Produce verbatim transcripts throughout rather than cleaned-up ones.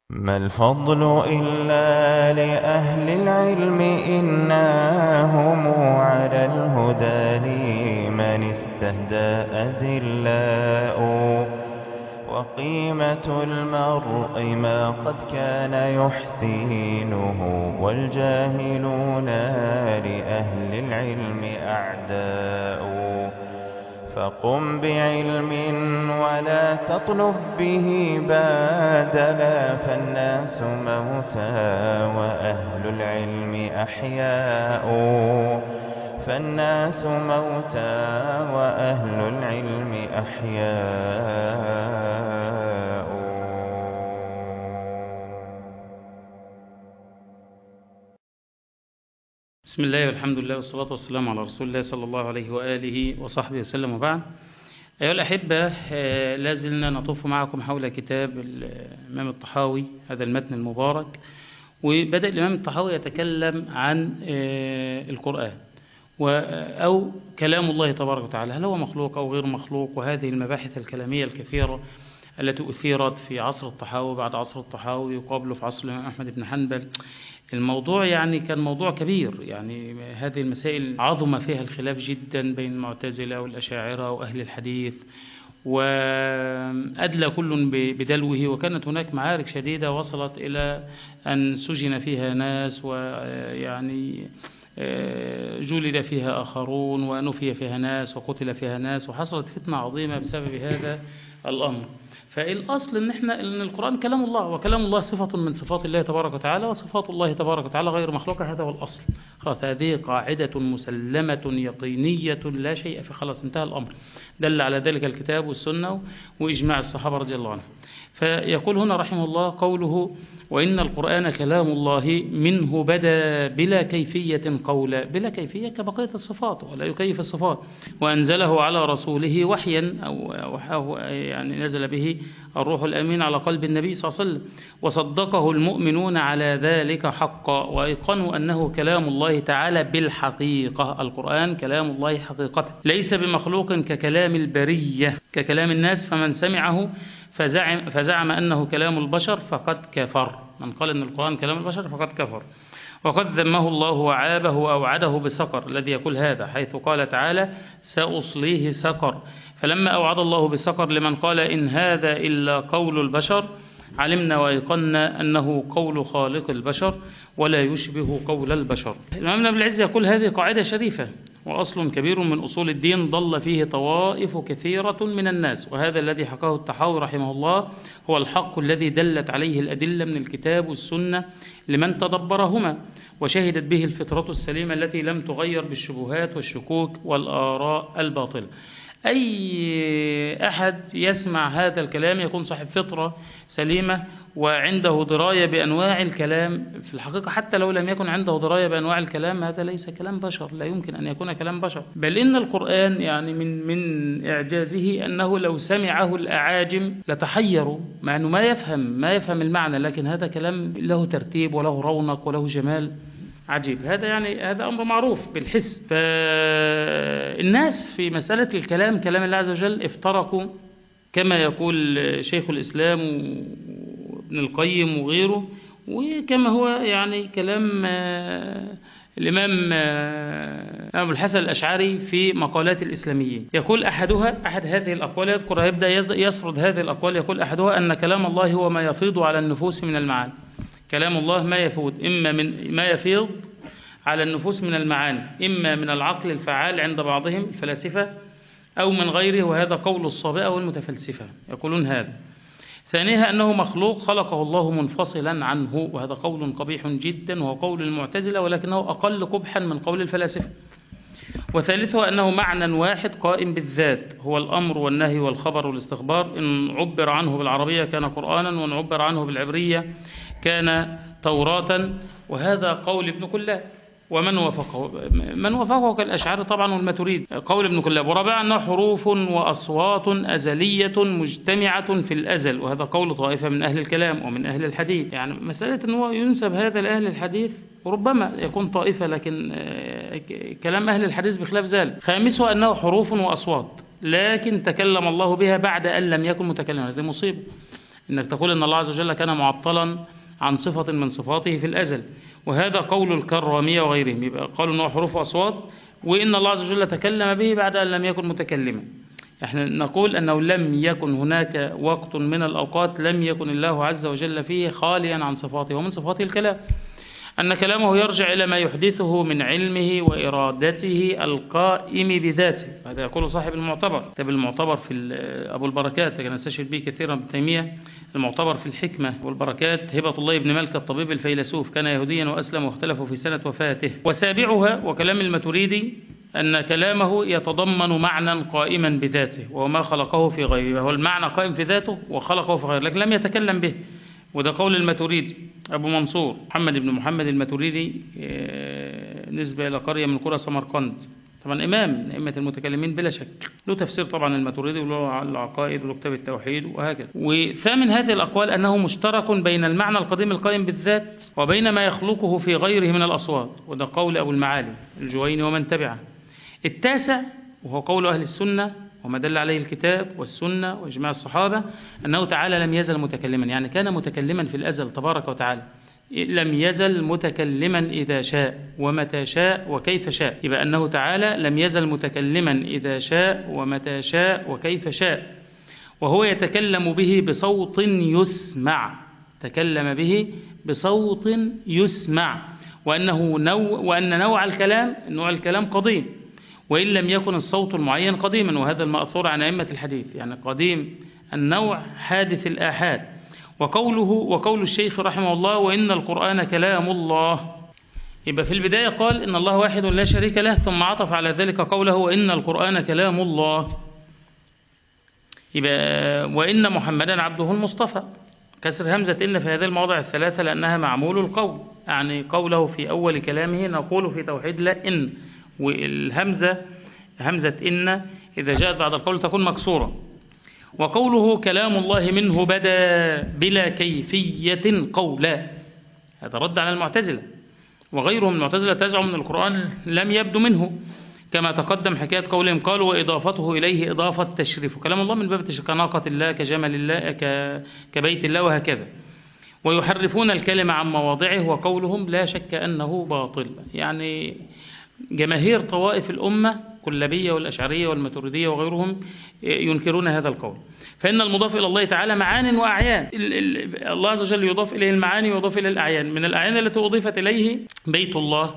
ما الفضل إلا لأهل العلم إنهم على الهدى لمن استهدى أذلاء وقيمة المرء ما قد كان يحسينه والجاهلون لأهل العلم أعداء فقم بعلم ولا تطلب به بادلا فالناس موتى وأهل العلم أحياء فالناس موتى وأهل العلم أحياء. بسم الله والحمد لله والصلاة والسلام على رسول الله صلى الله عليه وآله وصحبه وسلم وبعد. أيها الأحبة، لازلنا نطوف معكم حول كتاب الإمام الطحاوي، هذا المتن المبارك. وبدأ الإمام الطحاوي يتكلم عن القرآن أو كلام الله تبارك وتعالى، هل هو مخلوق أو غير مخلوق، وهذه المباحث الكلامية الكثيرة التي أثيرت في عصر الطحاوي بعد عصر الطحاوي وقبله في عصر الإمام أحمد بن حنبل. الموضوع يعني كان موضوع كبير، يعني هذه المسائل عظم فيها الخلاف جدا بين المعتزلة والأشاعرة وأهل الحديث، وأدلى كل بدلوه، وكانت هناك معارك شديدة وصلت إلى أن سجن فيها ناس، ويعني جلد فيها آخرون، ونفي فيها ناس، وقتل فيها ناس، وحصلت فتنة عظيمة بسبب هذا الأمر. فالأصل إن إحنا إن القرآن كلام الله، وكلام الله صفة من صفات الله تبارك وتعالى، وصفات الله تبارك وتعالى غير مخلوقة، هذا هو الأصل. خلاص، هذه قاعدة مسلمة يقينية لا شيء في، خلاص انتهى الأمر. دل على ذلك الكتاب والسنة وإجماع الصحابة رضي الله عنهم. فيقول هنا رحمه الله قوله: وإن القرآن كلام الله منه بدا بلا كيفية قولا. بلا كيفية كبقية الصفات، ولا يكيف الصفات. وأنزله على رسوله وحيا، أو يعني نزل به الروح الأمين على قلب النبي صلى الله عليه وسلم، وصدقه المؤمنون على ذلك حقا، وأيقنوا أنه كلام الله تعالى بالحقيقة. القرآن كلام الله حقيقة، ليس بمخلوق ككلام البرية ككلام الناس، فمن سمعه فزعم, فزعم أنه كلام البشر فقد كفر. من قال أن القرآن كلام البشر فقد كفر. وقد ذمه الله وعابه وأوعده بسقر الذي يقول هذا، حيث قال تعالى: سأصليه سقر. فلما أوعد الله بسقر لمن قال إن هذا إلا قول البشر، علمنا وأيقنا أنه قول خالق البشر ولا يشبه قول البشر. الإمام ابن العز يقول: هذه قاعدة شريفة وأصل كبير من أصول الدين ضل فيه طوائف كثيرة من الناس، وهذا الذي حكاه الطحاوي رحمه الله هو الحق الذي دلت عليه الأدلة من الكتاب والسنة لمن تدبرهما، وشهدت به الفطرة السليمة التي لم تغير بالشبهات والشكوك والآراء الباطلة. أي أحد يسمع هذا الكلام يكون صاحب فطرة سليمة وعنده دراية بأنواع الكلام. في الحقيقة حتى لو لم يكن عنده دراية بأنواع الكلام، هذا ليس كلام بشر، لا يمكن أن يكون كلام بشر. بل إن القرآن يعني من من إعجازه أنه لو سمعه الأعاجم لتحيروا، مع أنه ما يفهم ما يفهم المعنى، لكن هذا كلام له ترتيب وله رونق وله جمال عجيب. هذا يعني هذا أمر معروف بالحس. فالناس في مسألة الكلام كلام الله عز وجل افترقوا، كما يقول شيخ الإسلام وابن القيم وغيره، وكما هو يعني كلام الإمام أبو الحسن الأشعري في مقالات الإسلاميين. يقول أحدها، أحد هذه الأقوال يذكر، يبدأ يسرد هذه الأقوال، يقول أحدها أن كلام الله هو ما يفيض على النفوس من المعاني. كلام الله ما يفيض، إما من ما يفيض على النفوس من المعاني، إما من العقل الفعال عند بعضهم الفلاسفة أو من غيره، وهذا قول الصابئة والمتفلسفة يقولون هذا. ثانيها أنه مخلوق خلقه الله منفصلا عنه، وهذا قول قبيح جدا وهو قول المعتزلة، ولكنه أقل قبحا من قول الفلاسفة. وثالثها أنه معنى واحد قائم بالذات، هو الأمر والنهي والخبر والاستخبار، إن عبر عنه بالعربية كان قرآنا، وإن عبر عنه بالعبرية كان توراة، وهذا قول ابن كلاب ومن وافقه من وافقه كالأشعار طبعا والماتريدي، قول ابن كلاب. ورابعا أنه حروف وأصوات أزلية مجتمعة في الأزل، وهذا قول طائفة من أهل الكلام ومن أهل الحديث. يعني مسألة أنه ينسب هذا لأهل الحديث وربما يكون طائفة، لكن كلام أهل الحديث بخلاف ذلك. خامسها أنه حروف وأصوات، لكن تكلم الله بها بعد أن لم يكن متكلما، هذه مصيبة. إنك تقول إن الله عز وجل كان معطلا عن صفة من صفاته في الأزل، وهذا قول الكرامية وغيرهم، يبقى قالوا أنه حروف وأصوات، وإن الله عز وجل تكلم به بعد أن لم يكن متكلما. احنا نقول أنه لم يكن هناك وقت من الأوقات لم يكن الله عز وجل فيه خاليا عن صفاته، ومن صفاته الكلام، أن كلامه يرجع إلى ما يحدثه من علمه وإرادته القائم بذاته. هذا يقول صاحب المعتبر، كتاب المعتبر في أبو البركات، كان استشهد به كثيرا ابن تيمية، المعتبر في الحكمة والبركات، هبة الله بن ملك الطبيب الفيلسوف، كان يهوديا وأسلم واختلفوا في سنة وفاته. وسابعها وكلام الماتريدي أن كلامه يتضمن معنى قائما بذاته، وهو ما خلقه في غيره، هو المعنى قائم في ذاته وخلقه في غيره، لكن لم يتكلم به. وده قول الماتريدي أبو منصور محمد بن محمد الماتريدي، نسبة إلى قرية من قرى سمرقند، طبعا إمام من أئمة المتكلمين بلا شك، له تفسير طبعا الماتريدي وله العقائد وله كتاب التوحيد وهكذا. وثامن هذه الأقوال أنه مشترك بين المعنى القديم القائم بالذات وبين ما يخلقه في غيره من الأصوات، وده قول أبو المعالي الجويني ومن تبعه. التاسع وهو قول أهل السنة وما دل عليه الكتاب والسنة وإجماع الصحابة، أنه تعالى لم يزل متكلما، يعني كان متكلما في الأزل تبارك وتعالى، لم يزل متكلما إذا شاء ومتى شاء وكيف شاء، يبقى أنه تعالى لم يزل متكلما إذا شاء ومتى شاء وكيف شاء، وهو يتكلم به بصوت يسمع، تكلم به بصوت يسمع، وأنه نوع وأن نوع الكلام نوع الكلام قديم، وإن لم يكن الصوت المعين قديما، وهذا المأثور عن أئمة الحديث، يعني قديم النوع حادث الآحاد. وقوله وقول الشيخ رحمه الله وإن القرآن كلام الله، يبقى في البداية قال إن الله واحد لا شريك له، ثم عطف على ذلك قوله وإن القرآن كلام الله، يبقى وإن محمدا عبده المصطفى، كسر همزة إن في هذه المواضع الثلاثة لأنها معمول القول، يعني قوله في أول كلامه نقول في توحيد لا إن، والهمزة همزة إن إذا جاءت بعد القول تكون مكسورة. وقوله كلام الله منه بدا بلا كيفية قولا، هذا رد على المعتزلة، وغيرهم من المعتزلة تزعم من القرآن لم يبدو منه، كما تقدم حكاية قولهم قالوا وإضافته إليه إضافة تشريف، وكلام الله من باب التشريف كناقة الله كجمل الله كبيت الله وهكذا. ويحرفون الكلمة عن مواضعه، وقولهم لا شك أنه باطل، يعني جماهير طوائف الأمة كلابية والأشعرية والماتريدية وغيرهم ينكرون هذا القول، فإن المضاف إلى الله تعالى معان وأعيان، الله عز وجل يضاف إليه المعاني ويضاف إليه الأعيان، من الأعيان التي أضيفت إليه بيت الله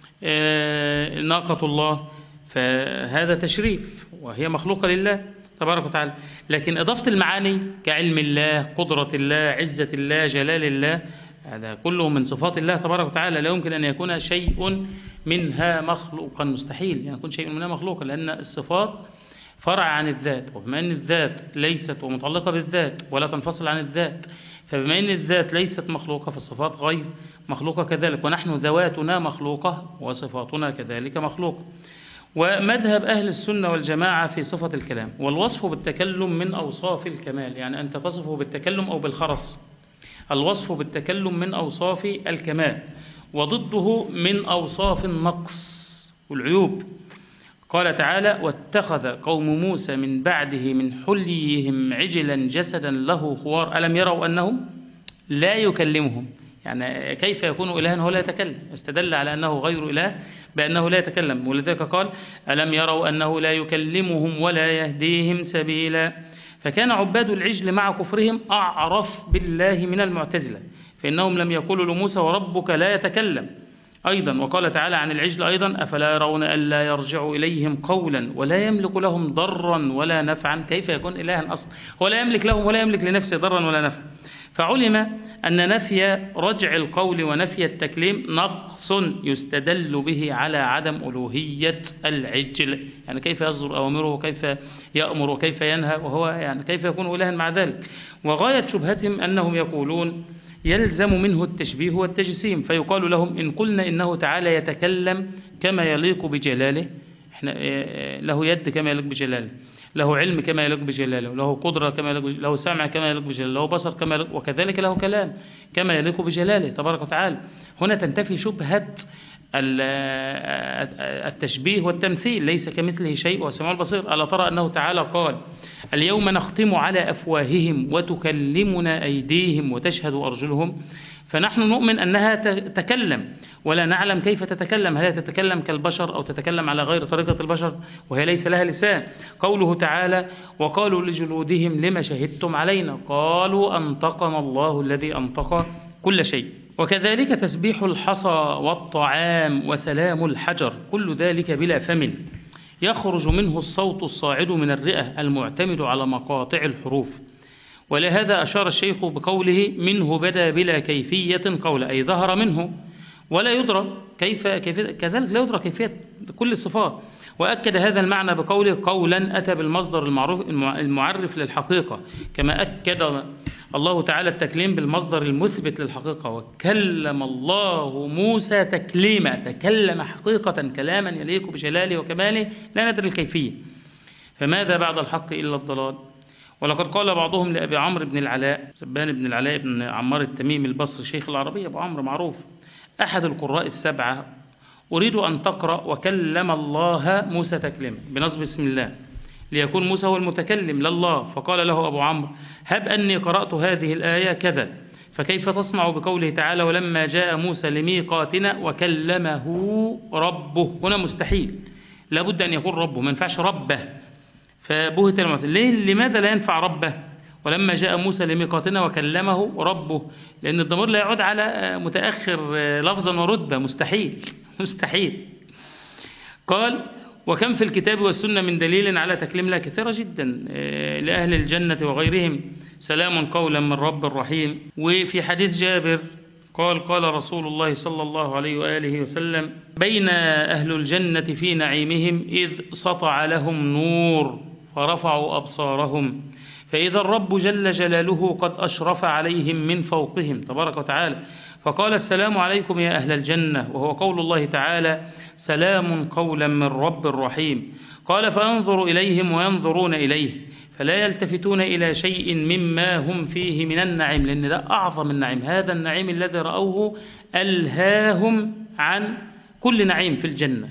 ناقة الله، فهذا تشريف وهي مخلوقة لله تبارك وتعالى، لكن إضافة المعاني كعلم الله قدرة الله عزة الله جلال الله هذا كله من صفات الله تبارك وتعالى، لا يمكن أن يكون شيء منها مخلوقا، مستحيل يعني يكون شيء منها مخلوقا، لأن الصفات فرع عن الذات، وبما أن الذات ليست ومتعلقة بالذات ولا تنفصل عن الذات، فبما أن الذات ليست مخلوقة فالصفات غير مخلوقة كذلك، ونحن ذواتنا مخلوقة وصفاتنا كذلك مخلوقة. ومذهب أهل السنة والجماعة في صفة الكلام والوصف بالتكلم من أوصاف الكمال، يعني أنت تصفه بالتكلم أو بالخرس، الوصف بالتكلم من أوصاف الكمال، وضده من أوصاف النقص والعيوب. قال تعالى واتخذ قوم موسى من بعده من حليهم عجلا جسدا له خوار ألم يروا أنه لا يكلمهم، يعني كيف يكون إلها وهو لا يتكلم، استدل على أنه غير إله بأنه لا يتكلم، ولذلك قال ألم يروا أنه لا يكلمهم ولا يهديهم سبيلا. فكان عباد العجل مع كفرهم أعرف بالله من المعتزلة، فإنهم لم يقولوا لموسى وربك لا يتكلم أيضا. وقال تعالى عن العجل أيضا أفلا يرون ألا يرجع إليهم قولا ولا يملك لهم ضرا ولا نفعا، كيف يكون إلها أصلا هو لا يملك لهم ولا يملك لنفسه ضرا ولا نفعا. فعلم أن نفي رجع القول ونفي التكليم نقص يستدل به على عدم ألوهية العجل، يعني كيف يصدر أوامره وكيف يأمر وكيف ينهى، وهو يعني كيف يكون إلها مع ذلك. وغاية شبهتهم أنهم يقولون يلزم منه التشبيه والتجسيم، فيقال لهم إن قلنا إنه تعالى يتكلم كما يليق بجلاله، إحنا له يد كما يليق بجلاله، له علم كما يليق بجلاله، له قدرة كما يليق بجلاله، له سمع كما يليق بجلاله، له بصر كما يليق، وكذلك له كلام كما يليق بجلاله تبارك وتعالى. هنا تنتفي شبهة التشبيه والتمثيل، ليس كمثله شيء وهو السميع البصير. ألا ترى أنه تعالى قال اليوم نختم على أفواههم وتكلمنا أيديهم وتشهد أرجلهم، فنحن نؤمن أنها تتكلم ولا نعلم كيف تتكلم، هل تتكلم كالبشر أو تتكلم على غير طريقة البشر وهي ليس لها لسان. قوله تعالى وقالوا لجلودهم لما شهدتم علينا قالوا أنطقنا الله الذي أنطق كل شيء. وكذلك تسبيح الحصى والطعام وسلام الحجر، كل ذلك بلا فم يخرج منه الصوت الصاعد من الرئة المعتمد على مقاطع الحروف. ولهذا أشار الشيخ بقوله منه بدا بلا كيفية قول، أي ظهر منه ولا يدرى كيف, كيف كذلك لا يدرى كيفية كل الصفات. وأكد هذا المعنى بقوله قولا أتى بالمصدر المعروف المعرف للحقيقة، كما أكد الله تعالى التكليم بالمصدر المثبت للحقيقة. وكلم الله موسى تكليما، تكلم حقيقة كلاما يليق بجلاله وكماله لا ندري الكيفية. فماذا بعد الحق إلا الضلال؟ ولقد قال بعضهم لأبي عمرو بن العلاء سبان بن العلاء بن عمار التميمي البصري شيخ العربية، أبو عمرو معروف أحد القراء السبعة، أريد أن تقرأ وكلم الله موسى تكليما بنصب اسم الله ليكون موسى هو المتكلم لله. فقال له أبو عمرو هب أني قرأت هذه الآية كذا، فكيف تصنع بقوله تعالى ولما جاء موسى لميقاتنا وكلمه ربه؟ هنا مستحيل، لابد أن يكون ربه، ما ينفعش ربه. فبهت المثل ليه؟ لماذا لا ينفع ربه ولما جاء موسى لميقاتنا وكلمه ربه؟ لأن الضمير لا يعود على متأخر لفظا ورتبة، مستحيل مستحيل. قال وكم في الكتاب والسنة من دليل على تكليم الله، كثيرة جدا لأهل الجنة وغيرهم، سلام قولا من رب رحيم. وفي حديث جابر قال قال رسول الله صلى الله عليه وآله وسلم بين أهل الجنة في نعيمهم إذ سطع لهم نور فرفعوا أبصارهم فإذا الرب جل جلاله قد أشرف عليهم من فوقهم تبارك وتعالى، فقال السلام عليكم يا أهل الجنة، وهو قول الله تعالى سلام قولا من رب رحيم. قال فأنظر إليهم وينظرون إليه فلا يلتفتون إلى شيء مما هم فيه من النعيم، لأن ده أعظم النعيم، هذا النعيم الذي رأوه ألهاهم عن كل نعيم في الجنة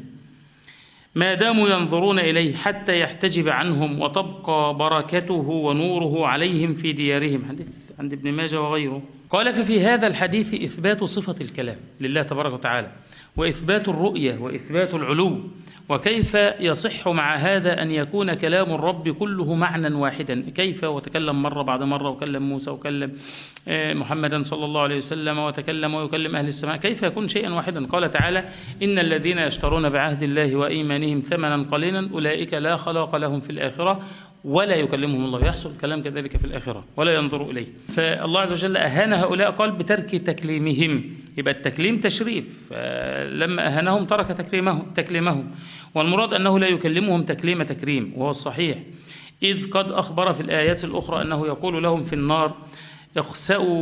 ما داموا ينظرون إليه حتى يحتجب عنهم وتبقى بركته ونوره عليهم في ديارهم، حديث عند ابن ماجه وغيره. قال ففي هذا الحديث إثبات صفة الكلام لله تبارك وتعالى وإثبات الرؤية وإثبات العلو. وكيف يصح مع هذا أن يكون كلام الرب كله معنى واحدا؟ كيف وتكلم مرة بعد مرة وكلم موسى وكلم محمدا صلى الله عليه وسلم وتكلم ويكلم أهل السماء، كيف يكون شيئا واحدا؟ قال تعالى إن الذين يشترون بعهد الله وإيمانهم ثمنا قليلا أولئك لا خلاق لهم في الآخرة ولا يكلمهم الله، يحصل الكلام كذلك في الآخرة ولا ينظر إليه. فالله عز وجل أهان هؤلاء قال بترك تكليمهم، يبقى التكليم تشريف، لما أهانهم ترك تكليمهم تكليمهم والمراد أنه لا يكلمهم تكليم تكريم وهو الصحيح، إذ قد أخبر في الآيات الأخرى أنه يقول لهم في النار اخسأوا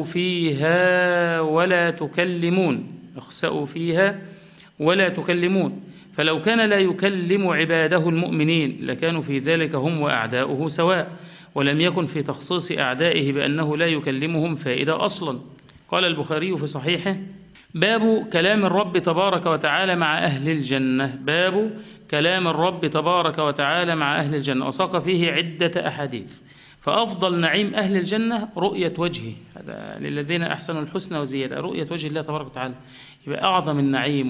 فيها ولا تكلمون، اخسأوا فيها ولا تكلمون. فلو كان لا يكلم عباده المؤمنين لكانوا في ذلك هم وأعداؤه سواء، ولم يكن في تخصيص أعدائه بأنه لا يكلمهم فائدة أصلا. قال البخاري في صحيحه باب كلام الرب تبارك وتعالى مع أهل الجنة، باب كلام الرب تبارك وتعالى مع أهل الجنة، وساق فيه عدة أحاديث. فأفضل نعيم أهل الجنة رؤية وجهه، هذا للذين أحسنوا الحسنى وزيادة، رؤية وجه الله تبارك وتعالى. يبقى أعظم النعيم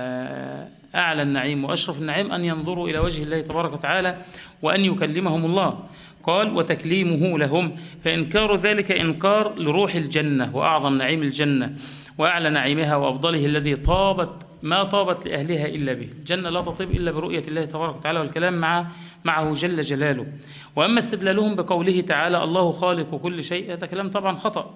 وأعلى النعيم وأشرف النعيم أن ينظروا إلى وجه الله تبارك وتعالى وأن يكلمهم الله. قال وتكليمه لهم، فإنكار ذلك إنكار لروح الجنة وأعظم نعيم الجنة وأعلى نعيمها وأفضله الذي طابت ما طابت لأهلها إلا به. الجنة لا تطيب إلا برؤية الله تبارك وتعالى والكلام معه معه جل جلاله. وأما استدلالهم بقوله تعالى الله خالق كل شيء، هذا كلام طبعا خطأ.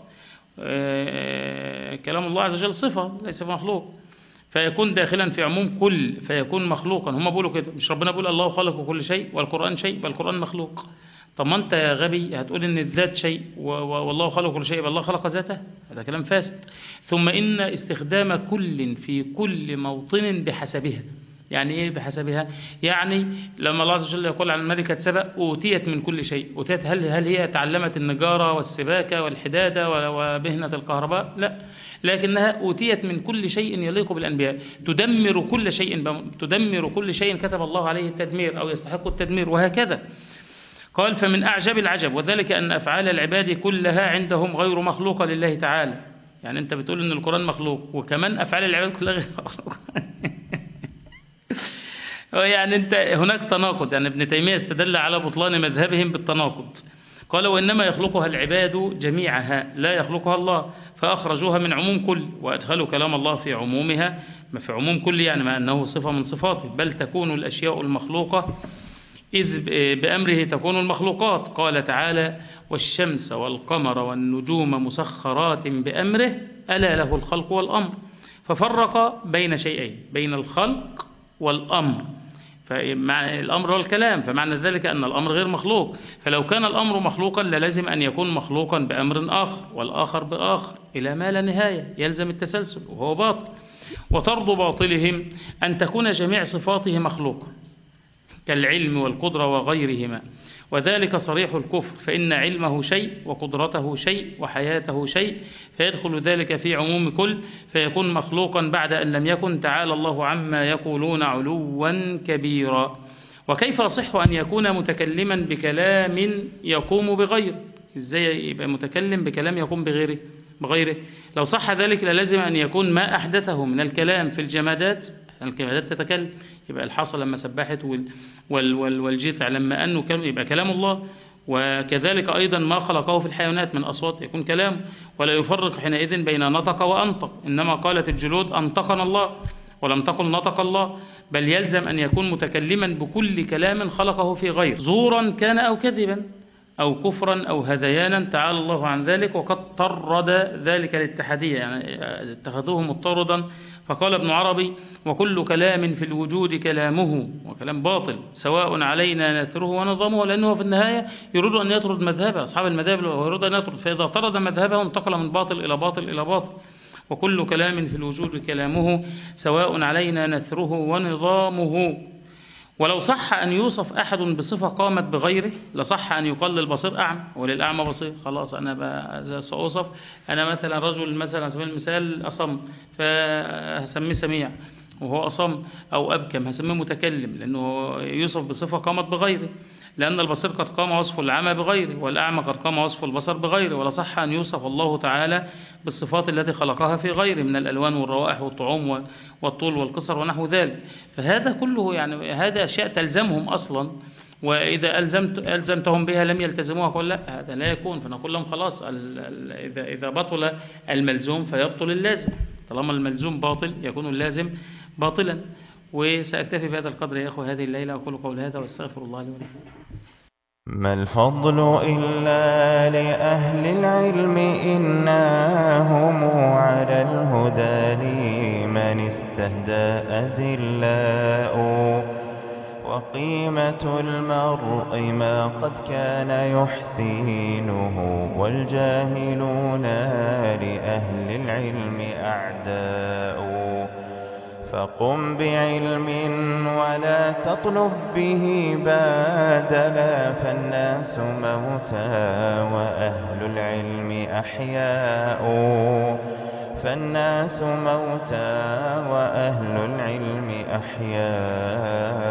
كلام الله عز وجل صفة ليس مخلوق، فيكون داخلا في عموم كل، فيكون مخلوقا. هم بيقولوا كده، مش ربنا بيقول الله خالق كل شيء والقرآن شيء، بل القرآن مخلوق. طب ما انت يا غبي هتقول ان الذات شيء والله خلق كل شيء يبقى الله خلق ذاته، هذا كلام فاسد. ثم ان استخدام كل في كل موطن بحسبها، يعني إيه بحسبها؟ يعني لما الله عز وجل يقول عن ملكة سبأ أوتيت من كل شيء، أوتيت هل هل هي تعلمت النجارة والسباكة والحدادة ومهنة الكهرباء؟ لا، لكنها أوتيت من كل شيء يليق بالأنبياء، تدمر كل شيء، تدمر كل شيء كتب الله عليه التدمير أو يستحق التدمير، وهكذا. قال فمن أعجب العجب، وذلك أن أفعال العباد كلها عندهم غير مخلوقة لله تعالى. يعني أنت بتقول أن القرآن مخلوق وكمان أفعال العباد كلها غير مخلوقة. يعني أنت هناك تناقض، يعني ابن تيمية استدل على بطلان مذهبهم بالتناقض. قال وإنما يخلقها العباد جميعها لا يخلقها الله، فأخرجوها من عموم كل وأدخلوا كلام الله في عمومها، ما في عموم كل يعني ما أنه صفة من صفاته، بل تكون الأشياء المخلوقة إذ بأمره تكون المخلوقات. قال تعالى والشمس والقمر والنجوم مسخرات بأمره ألا له الخلق والأمر، ففرق بين شيئين، بين الخلق والأمر، فمعنى الأمر هو الكلام، فمعنى ذلك أن الأمر غير مخلوق، فلو كان الأمر مخلوقا للازم أن يكون مخلوقا بأمر آخر والآخر بآخر إلى ما لا نهاية، يلزم التسلسل وهو باطل. وطرد باطلهم أن تكون جميع صفاته مخلوقة كالعلم والقدرة وغيرهما، وذلك صريح الكفر، فإن علمه شيء وقدرته شيء وحياته شيء، فيدخل ذلك في عموم كل، فيكون مخلوقا بعد أن لم يكن، تعالى الله عما يقولون علوا كبيرا. وكيف يصح أن يكون متكلما بكلام يقوم بغيره؟ إزاي يبقى متكلم بكلام يقوم بغيره بغيره لو صح ذلك للازم أن يكون ما أحدثه من الكلام في الجمادات، الجمادات تتكلم، يبقى الحصى لما سبحت وال وال وال والجذع لما أنه كلام يبقى كلام الله، وكذلك أيضا ما خلقه في الحيوانات من أصوات يكون كلام، ولا يفرق حينئذ بين نطق وأنطق، إنما قالت الجلود أنطقنا الله ولم تقل نطق الله، بل يلزم أن يكون متكلما بكل كلام خلقه في غير، زورا كان أو كذبا أو كفرا أو هذيانا، تعالى الله عن ذلك، وقد طرد ذلك الاتحادية، يعني اتخذوه مضطردا. فقال ابن عربي وكل كلام في الوجود كلامه، وكلام باطل سواء علينا نثره ونظامه، لأنه في النهاية يريد أن يطرد مذهبه، أصحاب المذاهب يريد أن يطرد، فإذا طرد مذهبه انتقل من باطل إلى باطل إلى باطل. وكل كلام في الوجود كلامه سواء علينا نثره ونظامه. ولو صح أن يوصف أحد بصفة قامت بغيره لصح أن يقال للبصير أعمى وللأعمى بصير، خلاص أنا سأوصف، أنا مثلا رجل مثلا على سبيل المثال أصم فهسميه سميع وهو أصم، أو أبكم هسميه متكلم، لأنه يوصف بصفة قامت بغيره، لأن البصير قد قام وصف العمى بغيره، والأعمى قد قام وصف البصر بغيره. ولا صح أن يوصف الله تعالى بالصفات التي خلقها في غيره من الألوان والروائح والطعوم والطول والقصر ونحو ذلك. فهذا كله يعني هذا أشياء تلزمهم أصلا، وإذا ألزمت ألزمتهم بها لم يلتزموها، قل لا هذا لا يكون، فنقول لهم خلاص إذا إذا بطل الملزوم فيبطل اللازم، طالما الملزوم باطل يكون اللازم باطلا. وسأكتفي بهذا القدر يا أخو هذه الليلة، أقول قول هذا واستغفر الله لي ولكم. ما الفضل إلا لأهل العلم إنا هم على الهدى لمن استهدى أذلاء، وقيمة المرء ما قد كان يحسينه، والجاهلون لأهل العلم أعداء. فقم بعلم ولا تطلب به بادلا، فالناس موتى وأهل العلم أحياء، فالناس موتى وأهل العلم أحياء.